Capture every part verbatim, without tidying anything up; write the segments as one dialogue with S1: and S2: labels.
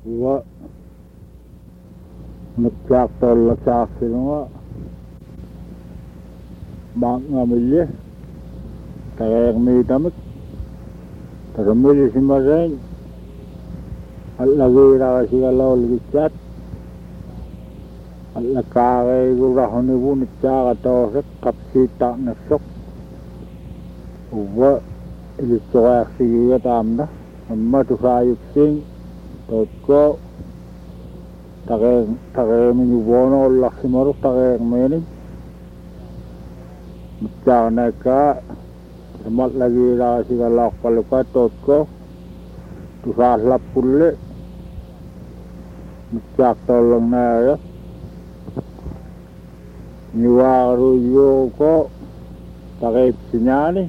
S1: wa nagkak tol sa akin nga bang ngamilye kaya may damit tagamili si Marain at lagi na kasi kalaw ligit at nakakay gurahon ni bunit sa katosek kapsita na sok uwa ilito kaya sige tamna amma to sayok sing tot ko take take minubono laksimaro take menin Mutya na ka semat lagi lah si kalak paluka tot ko tu sahlap pulle mutya tolong na ya niwaru yo ko take sinyani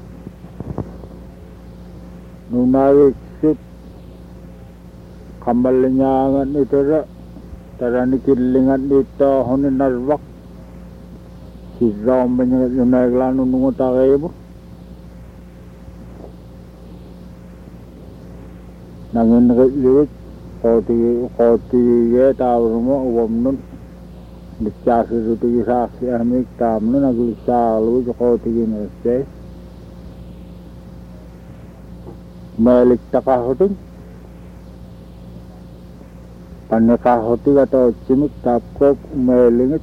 S1: nunawik sit kambalinyangan ito ra tarani kilingan dito honin narwak si Ram banyak yung naglano nung takay mo nangin nagaliwit koti koti ye tawar mo uwam nun nagkasi rito saksi amik tam nun naglisalu yung koti ginasay malik takahotin panakahotin atau cimik tapkop umelingit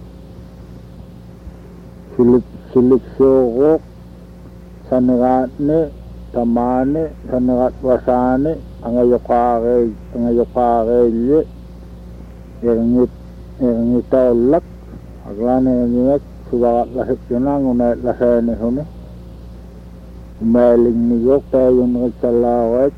S1: silik silik sokok sanagat ne tamane sanagat wasane angayokare angayokare ye erngit erngit tolak aglane ngat subagat lahip yunang unay lasane hone umaling ni yok tayo nagsalawat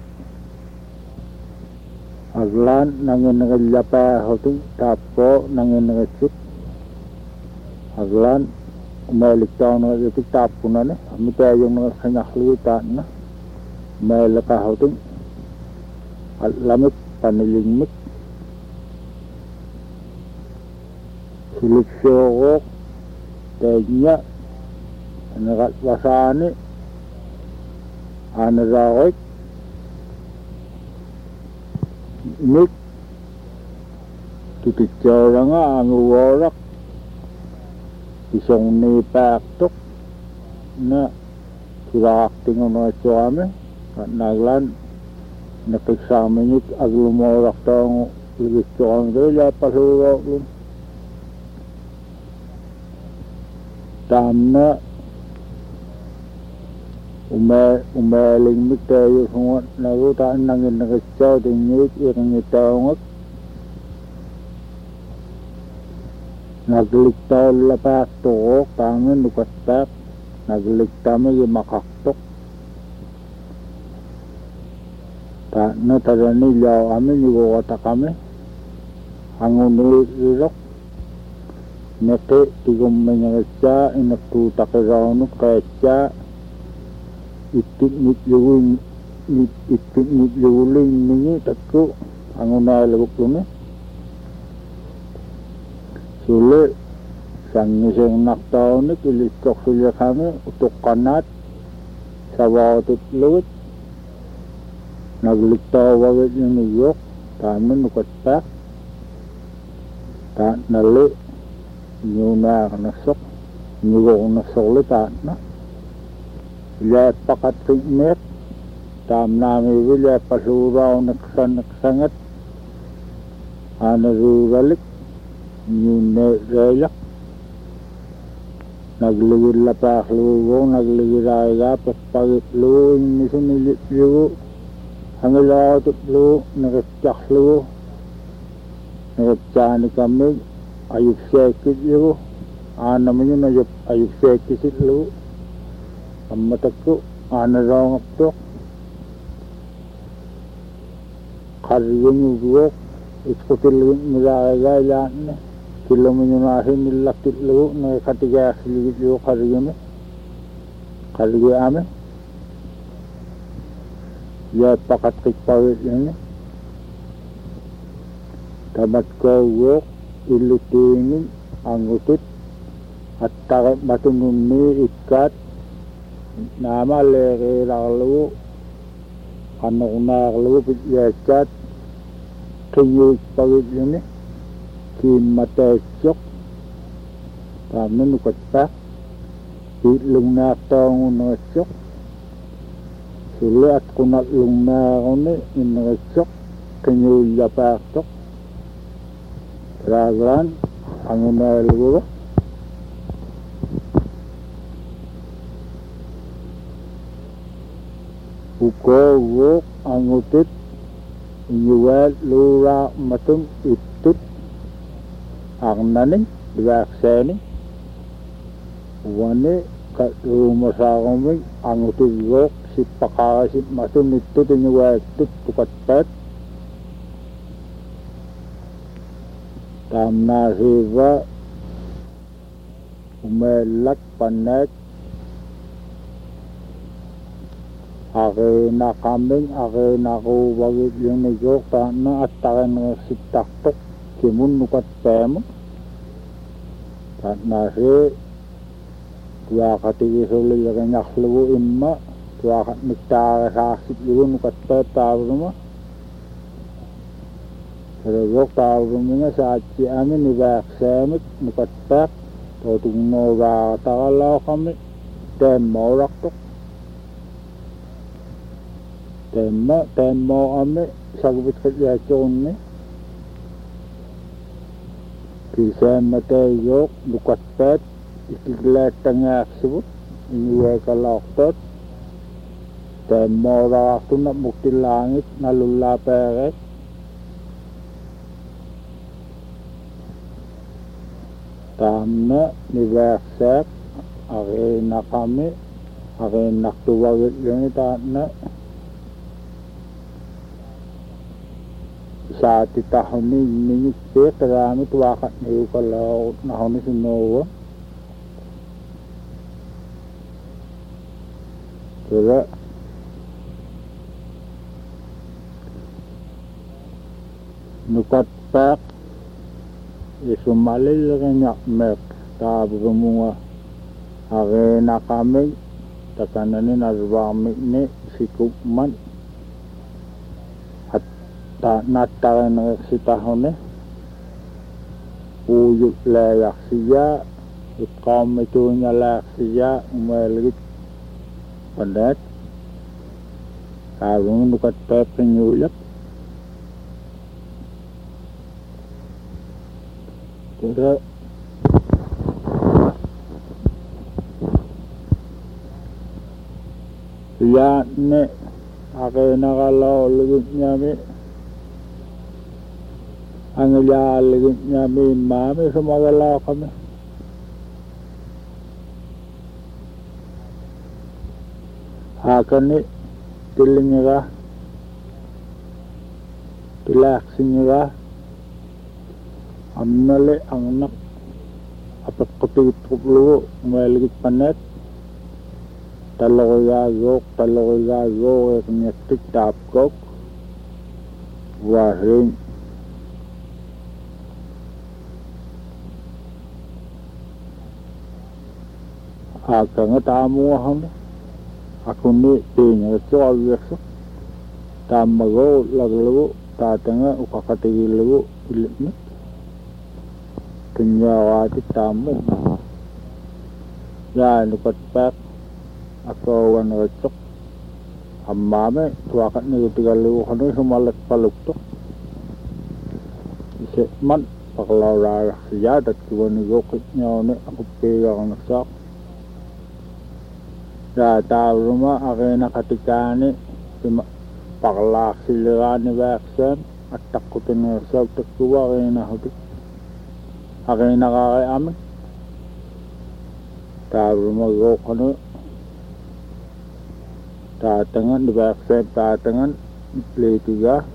S1: aglan nangin nagallapa hoting tapo nangin nagasip aglan umalik tayo nagasitik tapo na ne ami tayo nagasanyaklitan na umalaka hoting at lamit panilingmit silik syokok tanya nagatwasani anarawit nik tutityaw nga ang uwarak isang nipaktok na surakting ang mga suwame at naglan nakiksama nyo ag lumorak taong ligit suwame kaya pasurak lun tam na Ume umeling mit tayo sungot nagutaan nangin nakasyaw tingit irang itawang nagliktaw lapak tuok tangin nukastak nagliktaw yung makaktok ta na tarani yaw amin yugota kami hangun nilirok nete tigong manyakasya inaktuta kirawunok kasya itik nit yuwing itik nit yuwing ningi takko ang unay lagok lume sule sang nisang naktaw ni kilistok sila kami utok kanat sa watot luwit nagliktaw wawit yung niyok tamin nukatpak ta nali nyo na nasok nyo nasok litat na Ilay pakat tingmet, tam nami ilay pasuraw naksangat, anaruralik, nyune relak, nagligid lapak lugo, nagligid ayga, paspagit lugo, nisunilit lugo, hangilatot lugo, nakatsak lugo, nakatsani kami, ayuk sekit lugo, anaman yun ayuk, ayuk sekisit lugo, amatakku anarong aptok kariyong uwok iskutil nilagay yan kilominunahin nilakit lugo na katigas ligit yung kariyong kariyong amin ya pakatik pawit yan tabat ko uwok ilutinin ang utit at takip matunumi ikat nama leke lalu anu nak lu pijat kiyuk pagit yun eh ki matesok tamna nukat pak itlong na taong unasok sulat kunat lung na kone inasok kiyuk yapaksok raglan ang unaluro uko wok ang utit inyuwal lura matung itut ang naning diwakseni wane ka lumasakong ang utit wok si pakakasit matung itut inyuwal itut tukatpat tamna siva umelak panek ake na kambing ake na ko bagit yung nigok na at takin ng sitaktok kimun nukat pemo at na si tuwa katigisulit yung naklubo imma tuwa kat nagtaka saksit yung nukat pe tawag mo pero gok tawag mo nga sa atsi amin nibak semik nukat pek totung no gatakalaw kami tem morak tok temma temmo ame sagbit kaya chonne kisam mate yok lukat pet ikiglet tangak sibut inyuwe kaloktot temmo raktu na mukti langit nalula peret tamna niversek ake na kami ake naktuwagit yung itatna sa titahon ni minyuk pe karami tuwakat niyo kalau nahon ni sunowo kaya nukat pak isumalil kanyak mek tabu munga ake na kami takananin arwamik ni sikupman ta natakan ng sitahon eh uyuk layak siya ikam itu nya layak siya umaligit pandat kalung nukat pepe nyulap kira siya ne ake nakalaw ligit niya mi ang ilalagin niya may mami sumagalaw kami hakan ni tiling niya tilaksin niya amnali ang anak apat kutit kupluo umaligit panet taloy gagok taloy gagok eknyatik tapkok waring aka nga tamu aham aku ni pinya soal biasa tamago laglago tatanga ukakatigilgo ilitni kenyawati tamu ya nukat pak ako wan recok amame tuakat ni tigalu kanu sumalat paluktok ise man paklaw siya dat kiwani gokit nyaw ni ako pega kang nasak ya tao rumah ake nakatikani paklak sila ni vaksin at takutin nga sa takuwa ake nahutik ake nakakayamit tao rumah go kano tatangan ni vaksin tatangan pletiga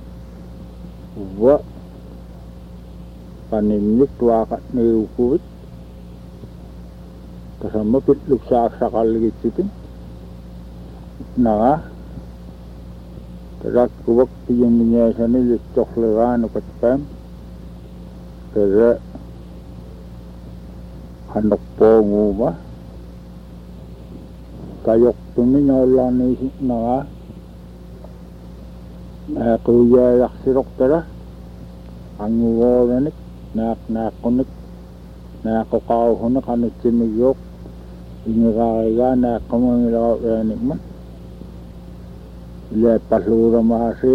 S1: wa panimnik tuwakat ni ukuwit kasama pitluk sa sakaligit sitin na nga tarak kuwak tiyong niya sa nilitok liran o katpam kaya hanok po nguma kayok tuni niya ulan nisip na nga na kuya yaksirok tara anguoranik naak naakkunik naakkoqauhunik qanutsimigguuq ingeraarigaa naakkamuangilaqautaanikman ilaappalluuramaasi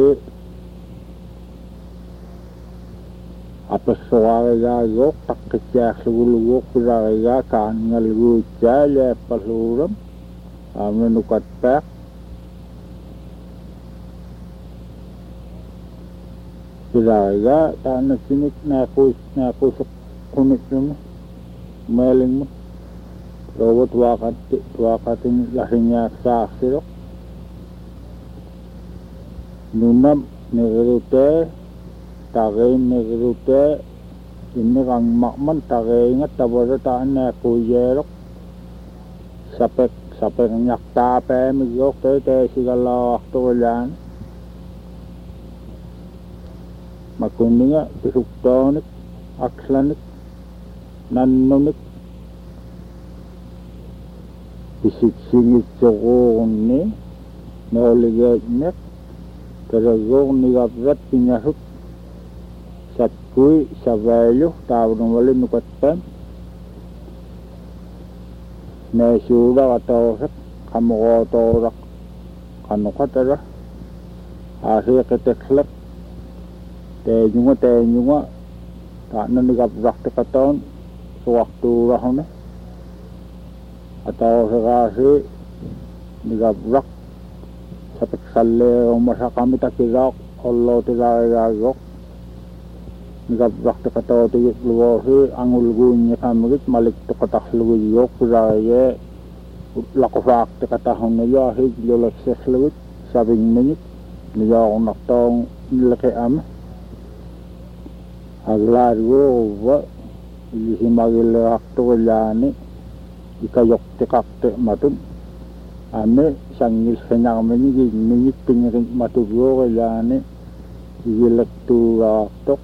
S1: apassoqaarigaaguuq taqqitsaarluguluguuq pilarigaa kaanngalguutsaa ilaappalluuram aamenukatpaaq pilarigaa taannassinik naaquus naaquuseqquniknuma maalingma looba tuaqatti tuaqatin lasingaaqsaarsiloq nunam niqirutee taqeen niqirutee inniqangmaqman taqeenga tavara taannaaquuyeeloq sapek sapek nyaqtaapaamiggoq tee teesigallaaqtuqilaani makunninga pisuktonik akslanik nannunik pisiksingitsoquuqunni nooligeetmeq teraguuqnigaprat piñasuk satkui savailu taavunumali nukattaan neesuulaqatoosak qamuqootooraq qanuqatara aasiiqiteqlaq teeñunga teeñunga taannanigapraqtiqatoon suaqtuurahune atooseqaasi nigapraq sapeksalleerumasaqamitakiraaq ollootilarigaaggoq nigapraqtiqatootigitluguusi angulguunñiqamigit maliktuqataqluguyuuq pilarigee laqufaaqtiqatahunnayaahik lulekseqlugit savingmiñik niyooqunaqtoon niliqi'ama aglaariguuquvva ilisimagileqtuqilaani ikayoqtiqaqti'matun ame sangilsenaqmiñigi miñikpiñiqitmatuguuqilaani igilektuuraaqtoq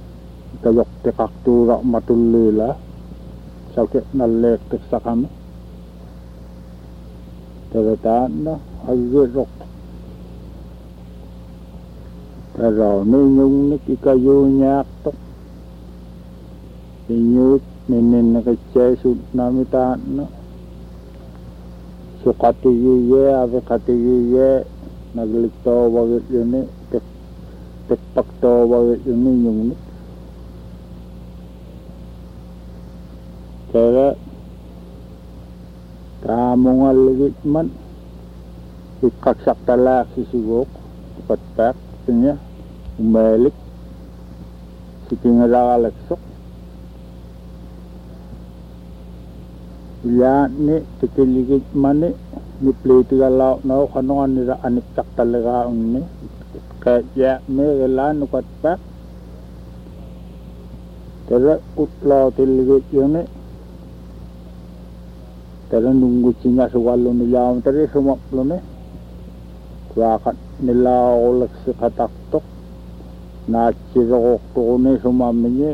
S1: ikayoqtiqaqtuuraqmatulliila sauke nalleeqtiqsaqami teretaanna aggiroq terauniñungnik ikayuuñaaqtoq iñuut ninninneqitseesutnamitaanna suqatigiyee aviqatigiyee nagliktoovagitlluni tiqpaktoovagitlluni iñungnik tere taamungalligitman iqqaqsaqtalaaqsisiguuq tuqatpaaq tiña umeelik sikingalaqaleksoq ilaani tikilligitmani nipliitigalauqnau qanuqannira aniktaqtaliqaa'unni qee'yaa'miiqilaannukatpaaq tere utlootilligitlluni tere nungutsiñasuqalluni laamatari sumaqluni tuaqat nilaaquleksiqataqtoq naatsiroqtuquni sumammiñi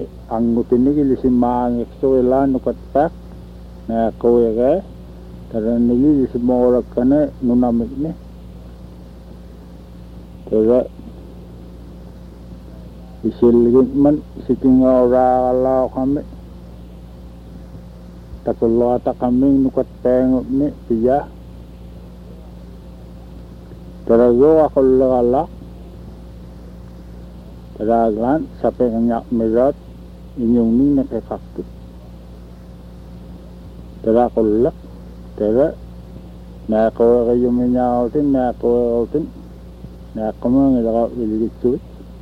S1: angutinikilisimaangiqsuqilaannukatpaaq naaquigee terenigilisimuurakkane nunamikni tere isilligitman sikingauraaqalaaqami takulluataqaming nukatpaangupni piya teraguaqulliqalaq teraglan sapeqñaqmirat iñungning neqiqaqtut teraqullaq tere naaqueqiyumiñaautin naaqueqautin naaqqamuangilaqauiligitsuit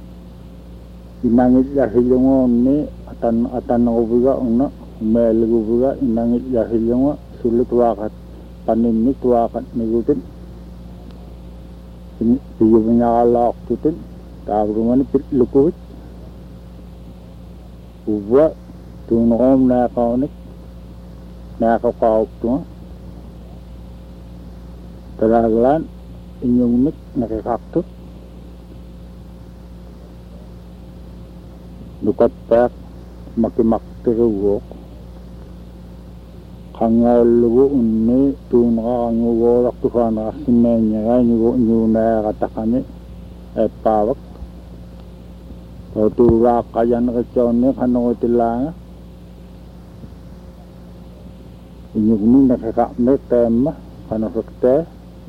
S1: inangillarrilunguunni atan atanqupiga unna umeeligupiga inangillarrilunga sulu tuaqat paninni tuaqat nigutin piyumiñaqalaaqtutin taavurumani pitlukuvit uvva tuunoqoom naaqaunik naaqaqauptunga teraglan iñungnik neqiqaqtut nukatpaaq makimaktiruguuq qangaullugu unni tuunaqa qangugooraqtufaanaqassimeeñaga ñugu ñuunaaqataqani eeppaavak Tutura kayan kecone kano tilanga. Inyugni nakakakne tema kano sakte.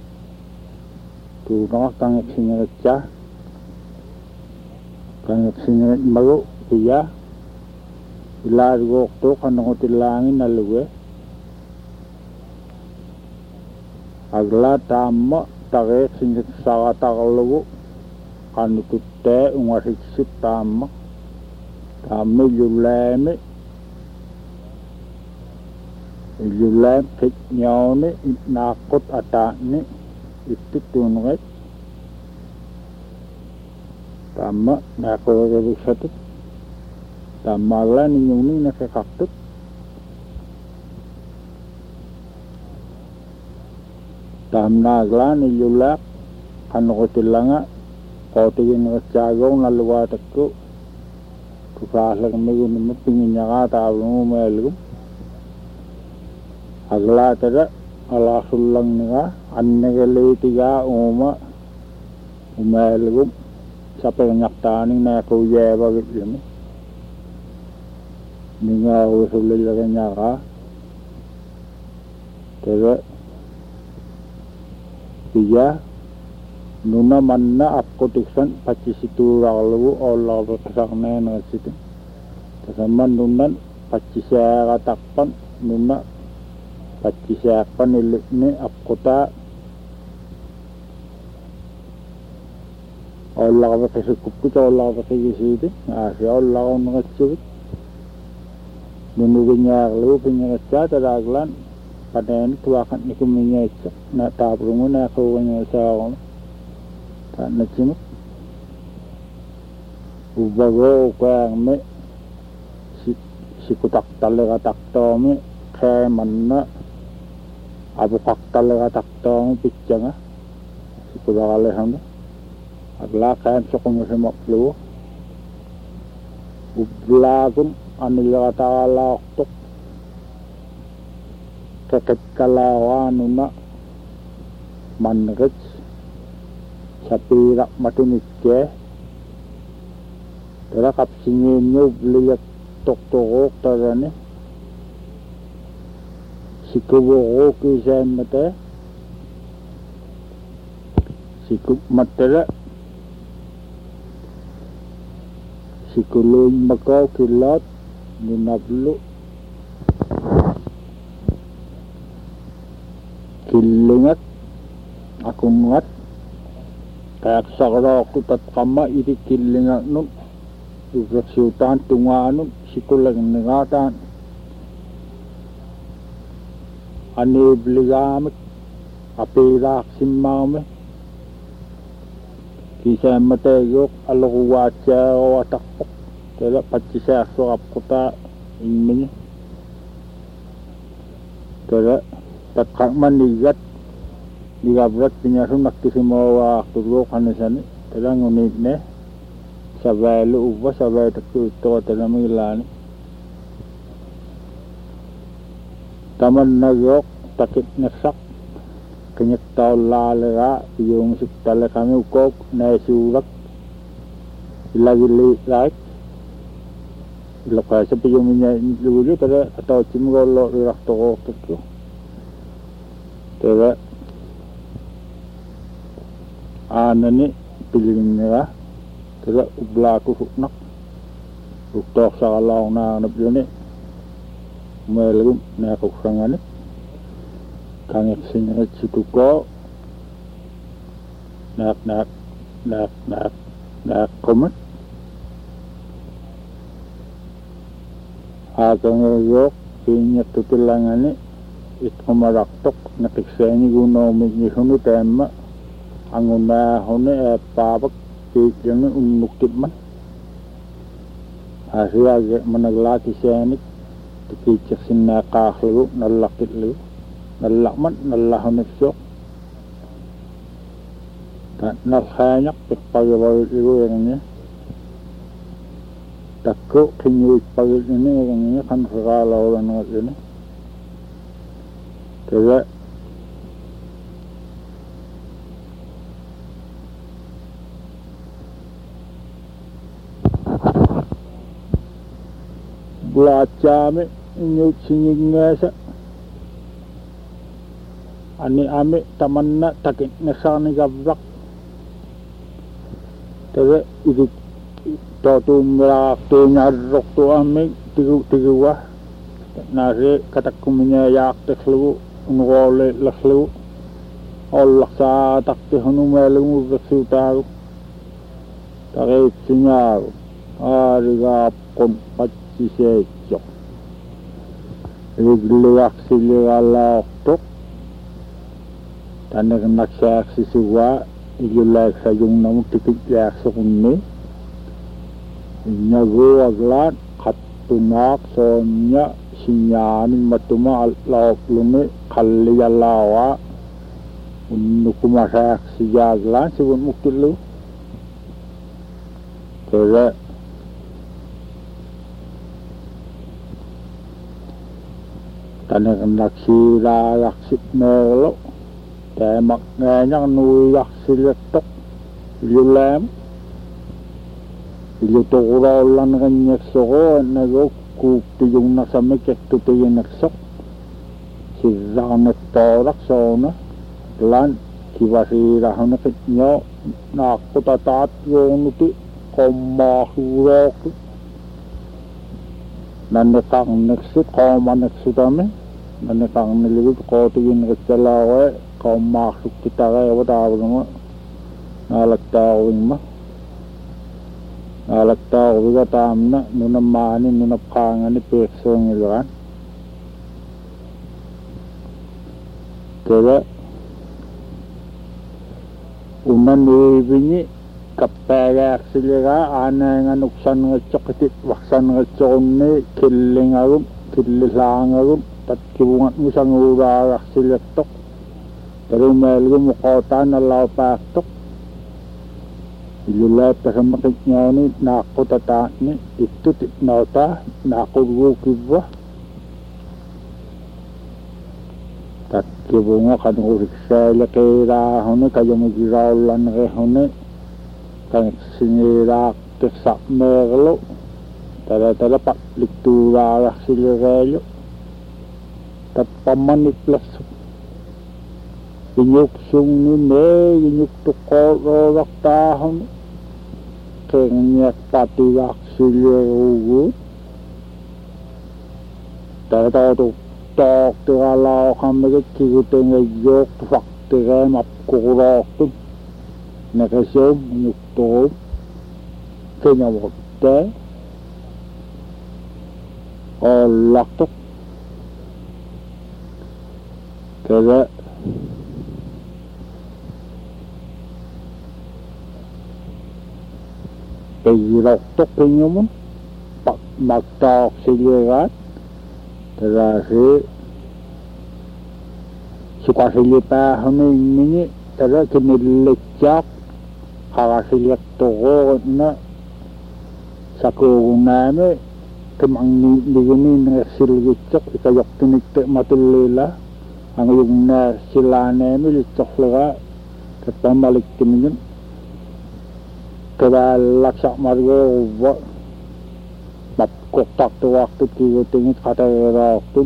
S1: Tuna kang singecha. Kang singet maru iya. Ilar gokto kano tilangin naluwe. Agla tama tage singet sawa tagalugu. Kanu tutte ungasiksit tama tama yuleme yulem kit nyone nakot atane itu tunret tama nakot revisat tama lan nyuni nakakaktut tamna glan yulak kanu kotilanga kau tingin ngejagong lalu watakku kufasak megun mepingin nyaka tahu melum agla tada ala sulang nika anne kali tiga uma umelum sampai nyaktani na kau jeba gitu ni ninga usulil lagi nyaka tada tiga nuna manna apko tiksan paci situ lalu Allah berkesakne na situ sama nunan paci saya katakan nuna paci saya kan ilikne apkota Allah berkesikup kita Allah berkesisitu asya Allah ngecuk nunuginya lalu punya cat teraglan pada ini tuakan ikuminya nak tabrungu nak kawanya sahon tak nacimuk ubago kang me si si kutak talega takto me kay manna abu kak talega takto me pitjanga si kudak alehanda agla kay sokong se maklu ublagun anila taala tok keket kalawanuna manrech sapirak matunikke tera kapsingenyo bliyak tok-tokok tarane sikubo kisem mate sikup matera sikuluy makaw kilat ninablo kilingat akungat kayak sakra aku tatkama iri kilingat nun ugrasiutan tunganun sikulang ningatan ane bligamit apirak simmame kisah matayok alakuwatsa watakpok kaya patisya suap kota ingin kaya tatkak manigat digabrat pinyasun nakisimawa aktulo kanisani kaya ngunit ne sabay luuba sabay takto ito kaya namilani taman nagyok takit nasak kanyak tao lalera yung siktala kami ukok na surak ilagili like ilakay sa piyong niya lulo kaya atau cimgolo irak toko takto kaya anani piling nila kaya ublaku huknak uktok sa kalawang na napyoni umalagum na kuksangani kangit sinat situko nak nak nak nak nak komat atang yok pinyat tutilangani it kumaraktok nakikseni guno mitnisunu tema anguna hone pabak pikyani unnukit man hasil managlaki senik tikicik sinakah lalu nalakit lalu nalakman nalahon syok tak nalhanyak pagpagawal ilu yang takko kinyu pagil ini yang kan sekalaw lang ini kaya belajar nyut siningasa ani ame tamanna takit nasani gabrak tere itu totu merak tu nyarok tu ame tigu tigu wah nasi katakumnya yak teklu ngole laklu Allah sa takti hanu melung bersutaru tarik sinyal ariga kon paci sejok igluak siligala tok tanda kenak sak sisuwa igulak sayung namu titik yak sukunni nyago aglat khatunak sonya sinyani matuma lauk lumi khalli yalawa unukuma sak sijaglan sibun muktilu tere tanda kenak sira yaksit melo temak ngenyak nuyak siletok yulam yutokurawlan kanyak soko nago kupti yung nasamikek tutuyin naksok sirang torak sona lan kibasirahon na kitnyo nakutatat yung nuti komahurok nanekang neksut komaneksutame nanekang nilibig kotigin naksalawe komahsuk kita kaya watawa nga nalagtawin ma nalagtaw wiga tamna nunamani nunapkangani pekso ngiluan kaya unan ibinyi kapaya aksiliga ana nga nuksan nga tsokitit waksan nga tsokonni killing arum kililang arum tat kibungat mo sang ura aksilitok pero melgo mukotan na laupaktok ilulap ta sa makiknya ni nakutata ni itu titnauta nakurukibwa tat kibunga kanurisela kira hone kayo magirawlan re hone kan sinirak teksak merlo tada-tada pak liktura silirelo tat pamaniklas inyuk sung nune inyuk tukororak tahon kenyak patiwak silirugut tada-tada tuk tok tiralaw kami kikuteng ayok tufak tirem apkurok tu nakasyom inyuk tukum kenyawakte olak tuk kaya pagirok tok kinyo mo pak magtok silirat terasi suka silipa hano ini terus kinilecak kakasilik toko na sakuruname kemang nigini nasiligitsok ikayok tinikte matulila ang yung nasilane mo litsok laga kapamalik tinigin kaya laksak margo wa mapkoktak tu waktu kiyo tingit kata waktu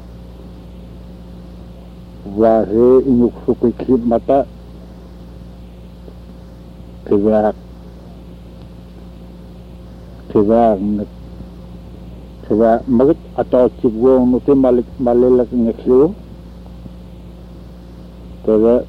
S1: wari inyuk sukikip mata kaya kaya kaya magit atau cibwong nuti malik malilak ngekliyo kaya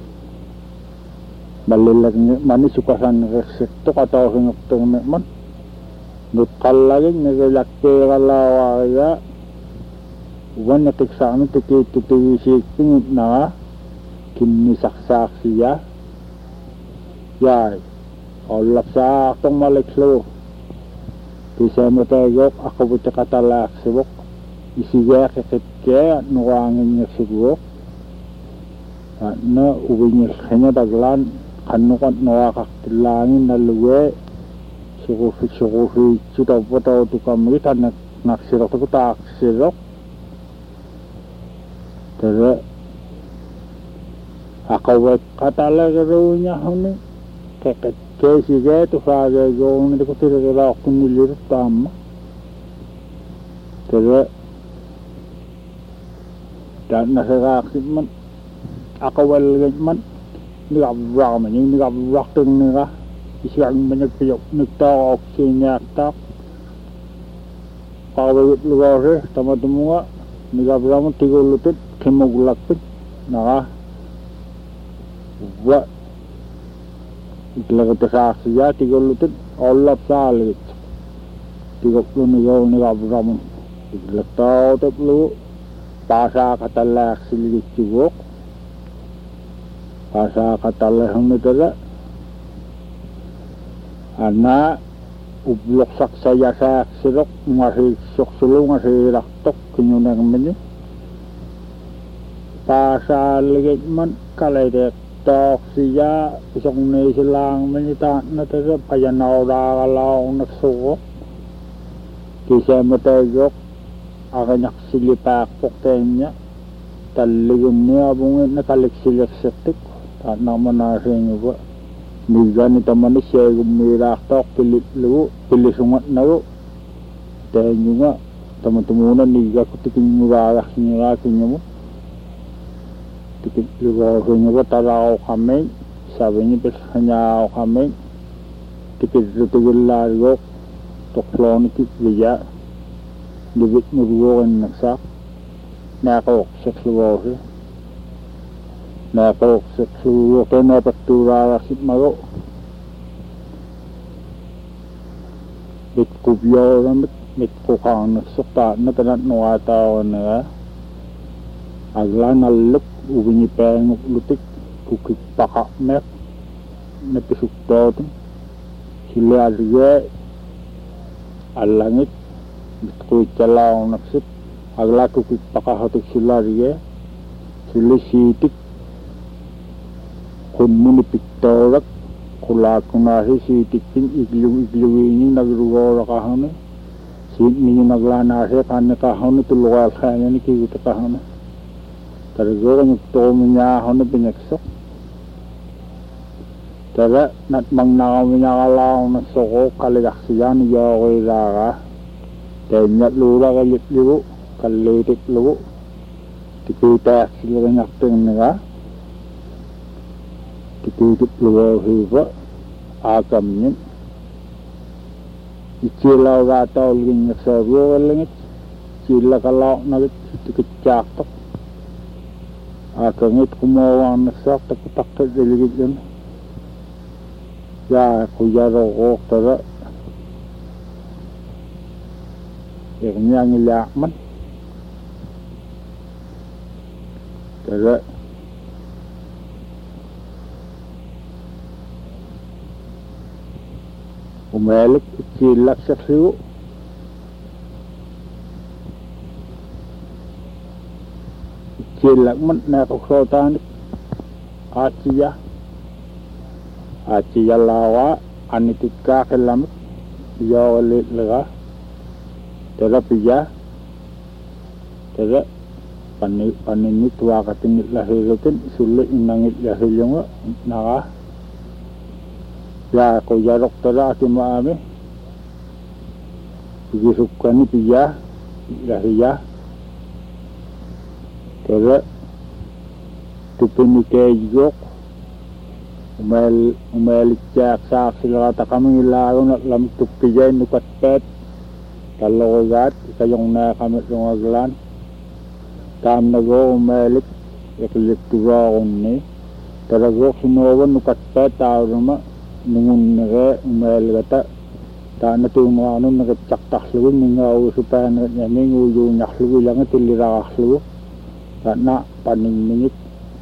S1: malilak mani sukasan resekto atau hingok man nutkal lagi ngelakte kalawa ya uban natiksaano tiki titiwisik tingit na kinisaksak siya yay olak sa aktong maliklo bisa mo tayok ako buta katalak sibok isiga kekitke nuwangin niya sigurok na uwinyil kanya daglan kanukat nawakaktilangin na luwe sukufi sukufi sutaw po tao to kami tanak naksirok to taksirok tere akawet katalaga raw niya honi keket kesiga to faga gong nito ko tira ako nilirot tama Tere dan nasaraksi man akawal man nila ramen yung nila rakting nila isang banyak piyok nagtaok sinyatak kawawit lugar tama-tama nila ramen tigulutit kimugulakpit naka wa itlaga tasaksi ya tigulutit olap salit tigok lu nila nila ramen itlataw taplu pasa katalak silit tigok pasa katalak nitara ana ublok saksaya sak sirok masih sok sulu masih raktok kinyunang menyu pasa ligit man kalay dek tok siya isong ni silang menita natara payanaw rakalaw nagsukok kisya matayok akanyak silipak poktenya taligin niya bungin nakaliksilik sitik at naman nasin nyo ba niga ni tamani siya gumirak tok pilit lu pilisungat na lu dahil nyo nga taman-tumunan niga kutikin mubarak niya kinyo mo tikit lugar nyo ba taraw kami sabi niya pas kanyaw kami tikit tutigil largo toklonikit liya Dibit muruwakan nagsak nakawaksak luwasi nakawaksak luwasi napagtura rasit maro bit kubyaw ramit bit kukang nagsukta na tanat nuwatawa na agla naluk ubinipeng lutik kukik pakamek napisukta sila arga alangit Bitku calaw naksip agla kukik pakahatik sila riye sila sitik kun munipik torak kulak kunahi sitikin iglu-igluwini nagrugaw kahane sit minyo naglanase kanya kahane tulugal kanya ni kikuta kahane targo kanyag tuminya kahane pinyaksok tara natmang nakaminya kalaw nagsoko kaligaksiyan yokoy raka Kaya lura kalit liwo, kalitik liwo, tikutak sila kanyakting nga, tikutik liwo hiba, agam nyo, ikilaw rataw ligin nagsaryo kalingit, sila kalaw nagit, tikit chaktak, agangit kumawang nasak, takitakit iligit yun, ya kuyaro ko, tara, yang yang ilakman Tere umelik ikilak sa siyo ikilak man nakaksotanik atiya atiya lawa anitit kakilamit yawalit laga Tere piya, tere panik paninit wakatingit lahilutin sulit inangit lahilunga naka ya ko yarok tere ati maami pigisukani piya lahiya tere tupinikejok umel umelik jak sak sila kata kami ilago na lam tupijay nukat pet Kalau gat kayong na kamit yung aglan tam na go umelik ikilik tuwa akong ni tarago sinuwan nukat pa tao naman nungun nage umelik ata ta na tuwing mga ano nagtsak-tak luwin nga usupan na nyaming uyo nyakluwi lang ito lirakakluwi ta na paningmingit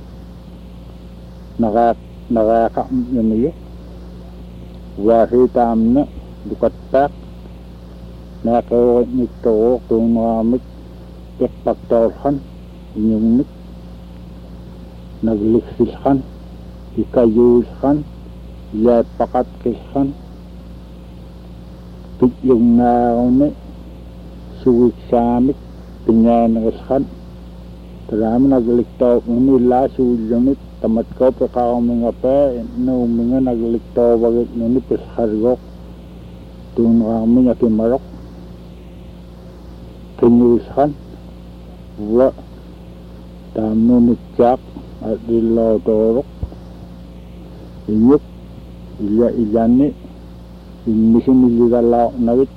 S1: nakakam yun iyo wasi tam na dukat pak nakawag nito kung mga mik ikpagtawhan inyong mik nagliksiskan ikayuskan lepakatkiskan pityong naunay suwik samik pinyanaskan tarami nagliktaw nila suwilunit tamat ko pekao mga pa no mga nagliktaw bagit nunit peshargok tunang kami yakin marok kinyuskan wa tamnu nitjak at dillo torok inyuk ilya ilyani inmisin iligalaw nawit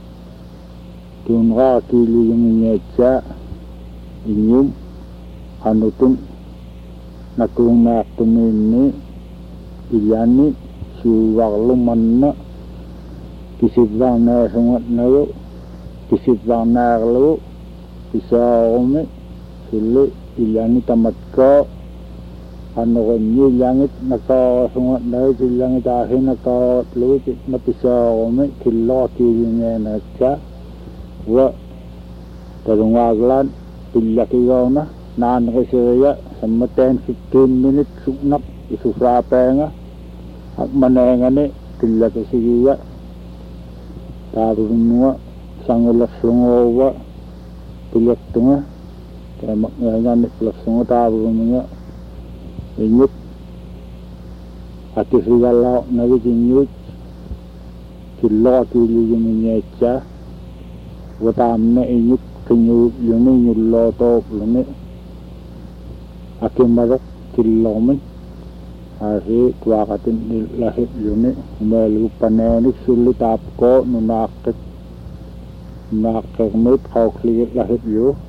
S1: tunga kili yung inyetsa inyum anutun nakunak tumini ilyani siwaglumanna kisiblang na sungat nayo kisiblang na kalaw kisawumi sili ilyani tamat ko ano kanyi langit nakasungat nayo si langit ahin nakatluwit napisawumi kilo kilinga na siya wa tarungaglan pilyakigaw na naan kisiraya sama ten fifteen minutes suknak isusrape nga at manenga ni pilyakisigiya tarun nga sangulas lungawa pilyak tunga kaya maknganga ni plus lunga tarun nga inyuk at isigalaw na inyuk kilo kili yung inyetsa watam na inyuk kinyu yun inyuk loto lumi akimarok kilomin hari kuwakatin lahit yun umelu panenik sulit apko nunakit nunakit mit kaukligit lahit yun